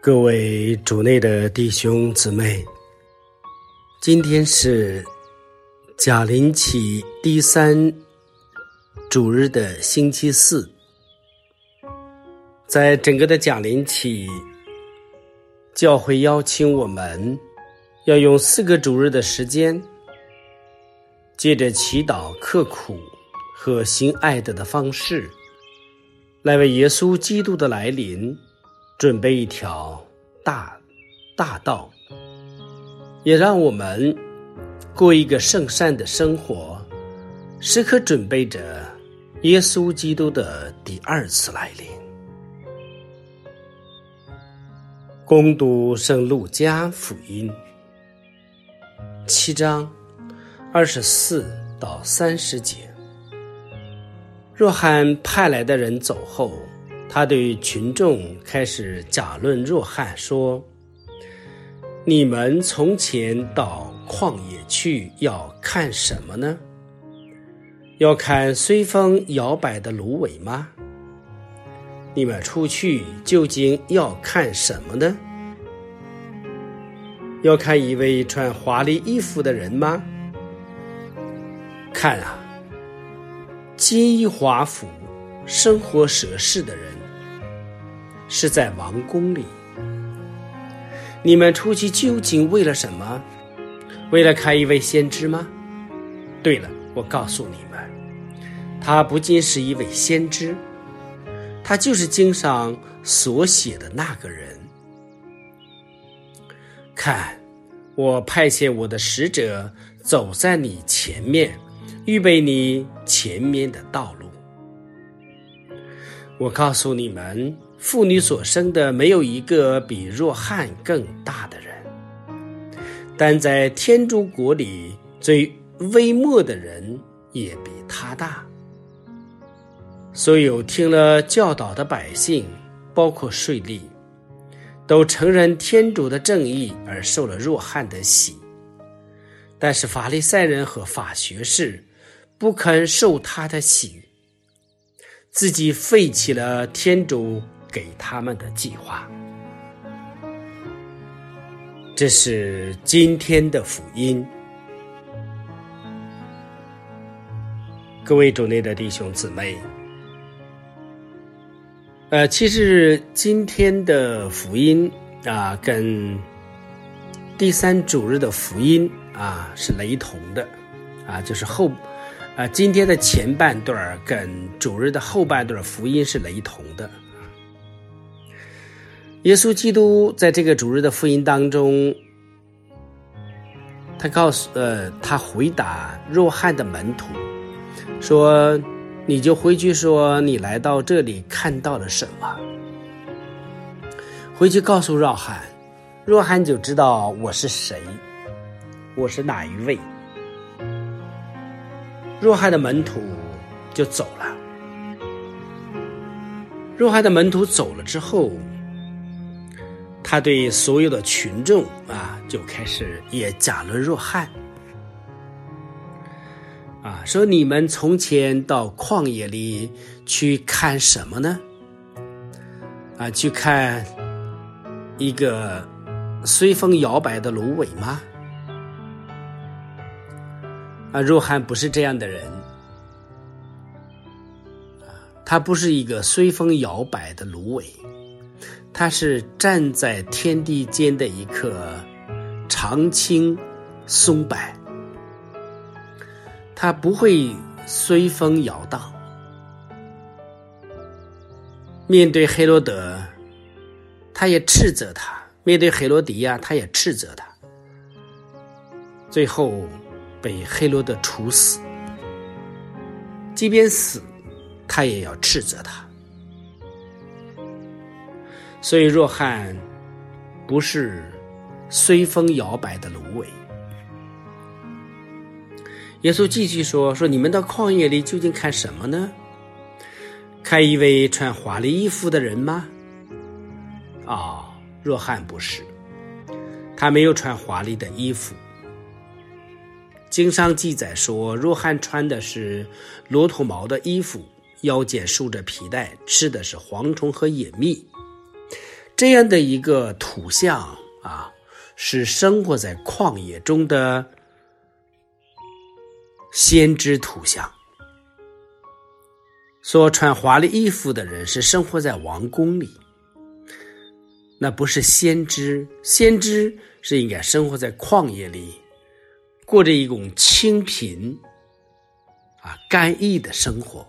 各位主内的弟兄姊妹，今天是甲临期第3主日的星期四。在整个的甲临期，教会邀请我们要用4个主日的时间，借着祈祷、刻苦和行爱德的方式，来为耶稣基督的来临准备一条大道，也让我们过一个圣善的生活，时刻准备着耶稣基督的第2次来临。恭读圣路加福音7章24到30节。若翰派来的人走后，他对群众开始假论若翰，说：你们从前到旷野去要看什么呢？要看随风摇摆的芦苇吗？你们出去究竟要看什么呢？要看一位穿华丽衣服的人吗？看啊，金衣华服、生活奢侈的人是在王宫里。你们出去究竟为了什么？为了看一位先知吗？对了，我告诉你们，他不仅是一位先知，他就是经上所写的那个人。看，我派遣我的使者走在你前面，预备你前面的道路。我告诉你们，妇女所生的没有一个比若翰更大的人，但在天主国里最微末的人也比他大。所有听了教导的百姓，包括税吏，都承认天主的正义而受了若翰的洗。但是法利赛人和法学士不肯受他的洗，自己废弃了天主给他们的计划。这是今天的福音。各位主内的弟兄姊妹，其实今天的福音跟第3主日的福音是雷同的就是今天的前半段跟主日的后半段福音是雷同的。耶稣基督在这个主日的福音当中，他回答若翰的门徒说：你就回去说你来到这里看到了什么，回去告诉若翰，若翰就知道我是谁，我是哪一位。若翰的门徒就走了。若翰的门徒走了之后，他对所有的群众就开始也假论若翰说：你们从前到旷野里去看什么呢？去看一个随风摇摆的芦苇吗？若翰不是这样的人，他不是一个随风摇摆的芦苇，他是站在天地间的一棵常青松柏，他不会随风摇荡。面对黑罗德，他也斥责他；面对黑罗迪亚，他也斥责他。最后被黑罗德处死，即便死，他也要斥责他。所以若翰不是随风摇摆的芦苇。耶稣继续说你们到旷野里究竟看什么呢？看一位穿华丽衣服的人吗？若翰不是，他没有穿华丽的衣服。经上记载说，若翰穿的是骆驼毛的衣服，腰间束着皮带，吃的是蝗虫和野蜜。 这样的一个图像啊，是生活在旷野中的先知图像。所穿华丽衣服的人是生活在王宫里，那不是先知，先知是应该生活在旷野里，过着一种清贫甘逸的生活。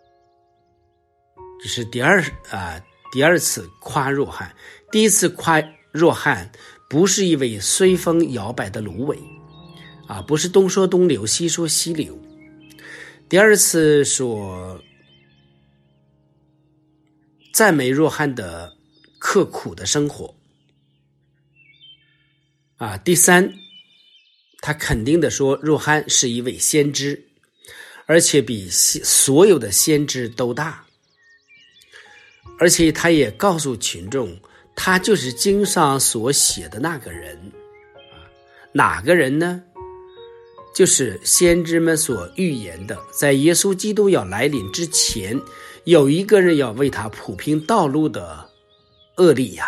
这是第二次夸若翰。第一次夸若翰不是一位随风摇摆的芦苇不是东说东流西说西流。第二次说赞美若翰的刻苦的生活第三，他肯定的说若翰是一位先知，而且比所有的先知都大，而且他也告诉群众，他就是经上所写的那个人哪个人呢？就是先知们所预言的，在耶稣基督要来临之前，有一个人要为他铺平道路的厄利亚。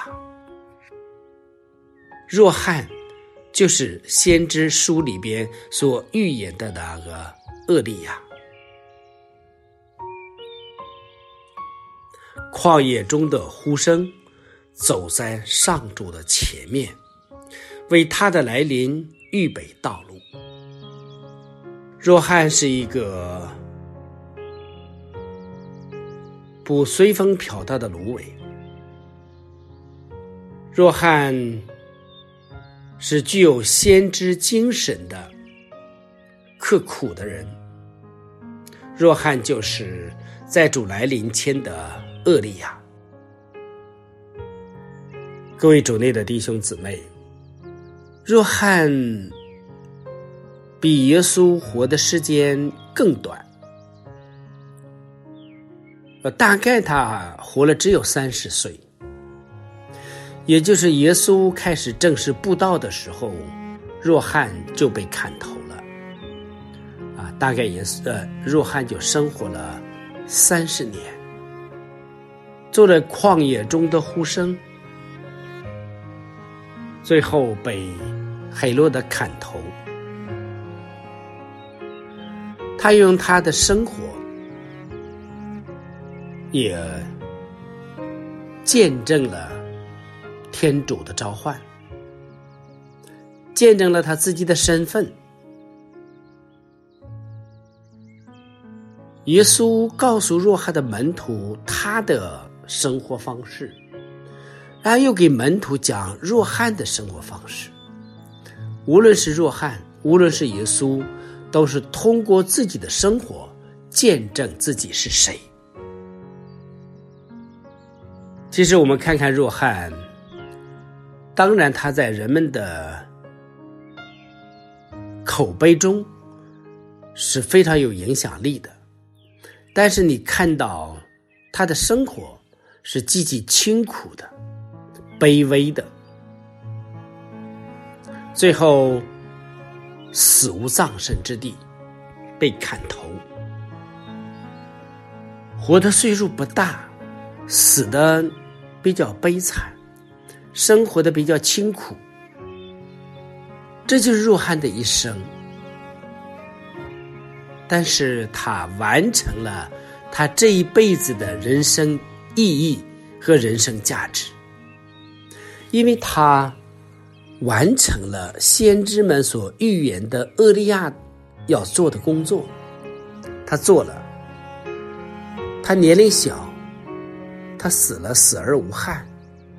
若翰就是先知书里边所预言的那个厄利亚。旷野中的呼声走在上主的前面，为他的来临预备道路。若翰是一个不随风飘荡的芦苇，若翰是具有先知精神的刻苦的人，若翰就是在主来临前的厄利亚。各位主内的弟兄姊妹，若翰比耶稣活的时间更短，大概他活了只有30岁，也就是耶稣开始正式布道的时候，若翰就被砍头了大概若翰就生活了30年，做了旷野中的呼声，最后被黑落德砍头。他用他的生活也见证了天主的召唤，见证了他自己的身份。耶稣告诉若翰的门徒他的生活方式，然后又给门徒讲若翰的生活方式。无论是若翰，无论是耶稣，都是通过自己的生活见证自己是谁。其实我们看看若翰，当然他在人们的口碑中是非常有影响力的，但是你看到他的生活是极其清苦的、卑微的，最后死无葬身之地，被砍头，活的岁数不大，死的比较悲惨，生活的比较清苦。这就是若翰的一生，但是他完成了他这一辈子的人生意义和人生价值，因为他完成了先知们所预言的厄利亚要做的工作，他做了。他年龄小，他死了死而无憾，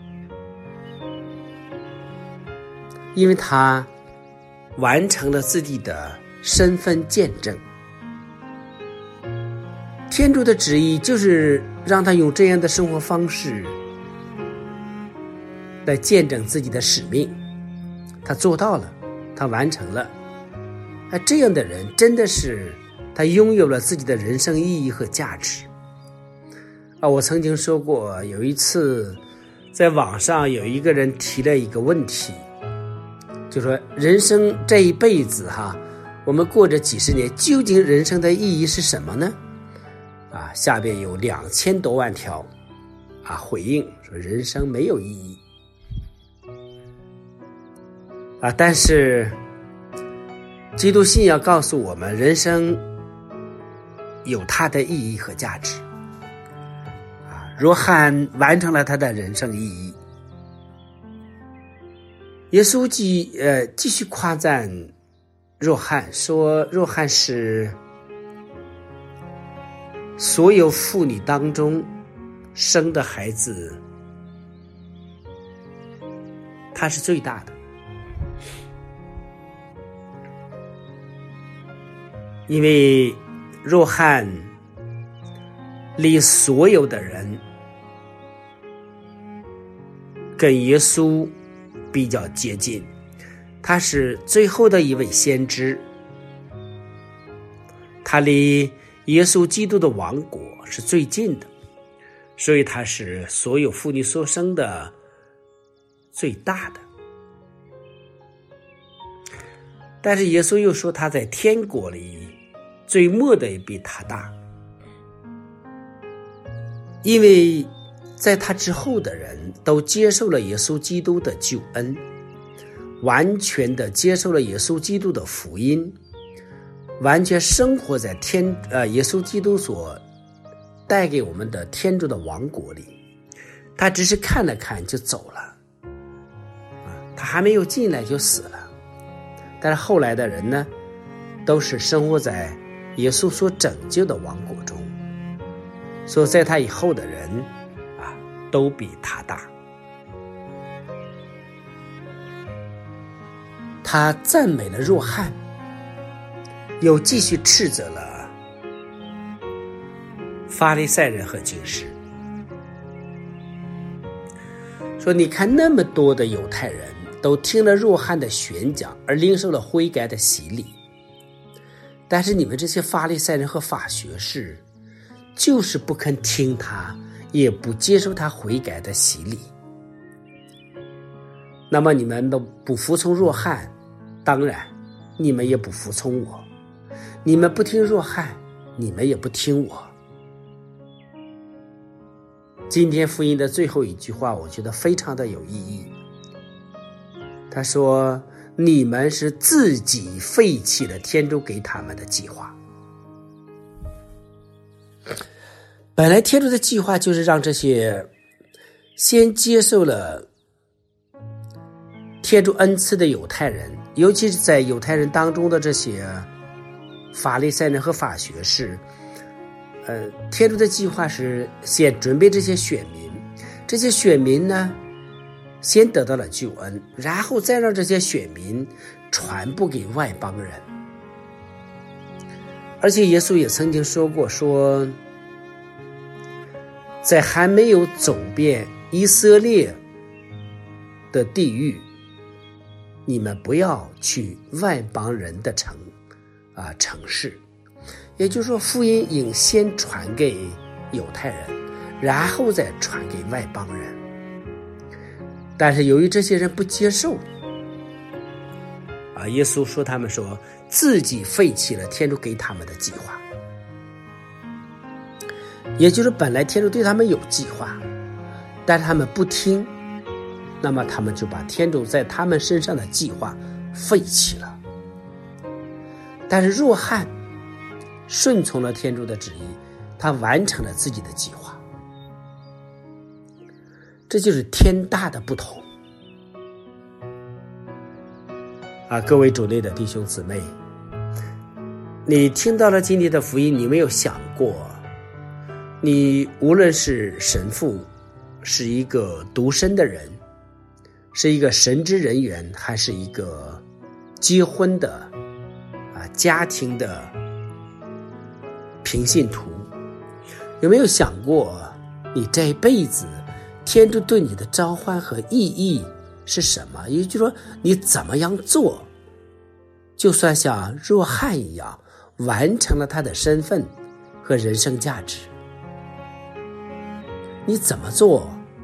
因为他完成了自己的身份见证。天主的旨意就是让他用这样的生活方式来见证自己的使命，他做到了，他完成了。这样的人真的是他拥有了自己的人生意义和价值。我曾经说过，有一次在网上有一个人提了一个问题，就说人生这一辈子我们过着几十年，究竟人生的意义是什么呢？下边有2000多万条回应说人生没有意义但是基督信仰告诉我们，人生有它的意义和价值约翰完成了他的人生意义。耶稣继续夸赞约翰，说约翰是所有妇女当中生的孩子，他是最大的，因为约翰离所有的人跟耶稣比较接近，他是最后的一位先知，他离耶稣基督的王国是最近的，所以他是所有妇女所生的最大的。但是耶稣又说他在天国里最末的也比他大，因为在他之后的人都接受了耶稣基督的救恩，完全的接受了耶稣基督的福音，完全生活在耶稣基督所带给我们的天主的王国里。他只是看了看就走了他还没有进来就死了。但是后来的人呢，都是生活在耶稣所拯救的王国中，所以在他以后的人都比他大。他赞美了约翰，又继续斥责了法利赛人和经师，说你看那么多的犹太人都听了约翰的宣讲而领受了悔改的洗礼，但是你们这些法利赛人和法学士就是不肯听他，也不接受他悔改的洗礼。那么你们都不服从约翰，当然你们也不服从我，你们不听约翰，你们也不听我。今天福音的最后一句话我觉得非常的有意义，他说你们是自己废弃了天主给他们的计划。本来天主的计划就是让这些先接受了天主恩赐的犹太人，尤其是在犹太人当中的这些法利赛人和法学士，天主的计划是先准备这些选民，这些选民呢先得到了救恩，然后再让这些选民传播给外邦人。而且耶稣也曾经说过，说在还没有走遍以色列的地域，你们不要去外邦人的城市。也就是说，福音应先传给犹太人，然后再传给外邦人。但是由于这些人不接受耶稣说他们说自己废弃了天主给他们的计划，也就是本来天主对他们有计划，但是他们不听，那么他们就把天主在他们身上的计划废弃了。但是约翰顺从了天主的旨意，他完成了自己的计划。这就是天大的不同各位主内的弟兄姊妹，你听到了今天的福音，你没有想过，你无论是神父，是一个独身的人，是一个神职人员，还是一个结婚的家庭的平信徒，有没有想过你这一辈子天主对你的召唤和意义是什么？也就是说你怎么样做，就算像约翰一样完成了他的身份和人生价值。你怎么做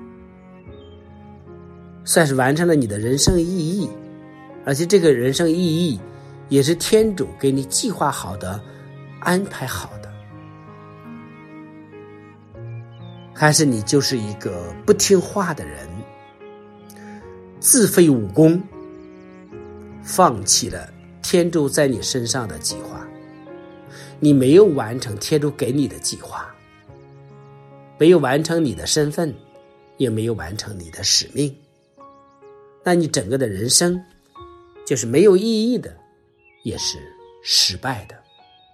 算是完成了你的人生意义，而且这个人生意义也是天主给你计划好的，安排好的。 还是你就是一个不听话的人，自废武功，放弃了天主在你身上的计划，你没有完成天主给你的计划，没有完成你的身份，也没有完成你的使命，那你整个的人生就是没有意义的，也是失败的。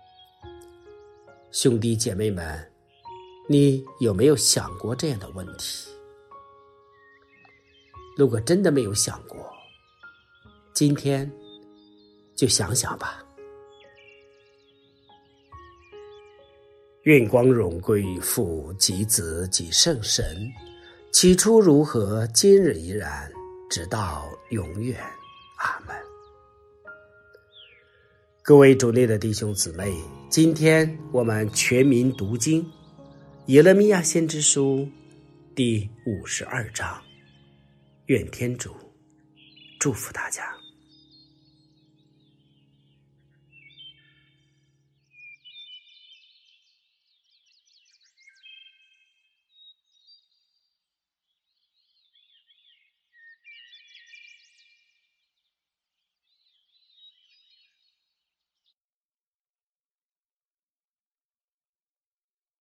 兄弟姐妹们，你有没有想过这样的问题？如果真的没有想过，今天就想想吧。愿光荣归于父及子及圣神，起初如何，今日依然，直到永远。阿们。各位主内的弟兄姊妹，今天我们全民读经耶勒米亚先知书第52章。愿天主祝福大家。